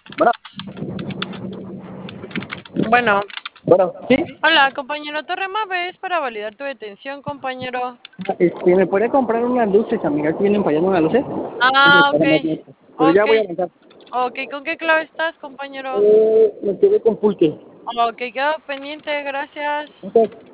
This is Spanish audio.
Bueno, Bueno, bueno, sí. hola, compañero Torrema, ves para validar tu detención, compañero. ¿Me puede comprar unas luces, amiga? Que vienen fallando unas luces. Ah, ok, Pero ya ok, voy a avanzar. ok, ¿con qué clave estás, compañero? Me quedé con pulque. Ok, quedo pendiente, gracias. Entonces,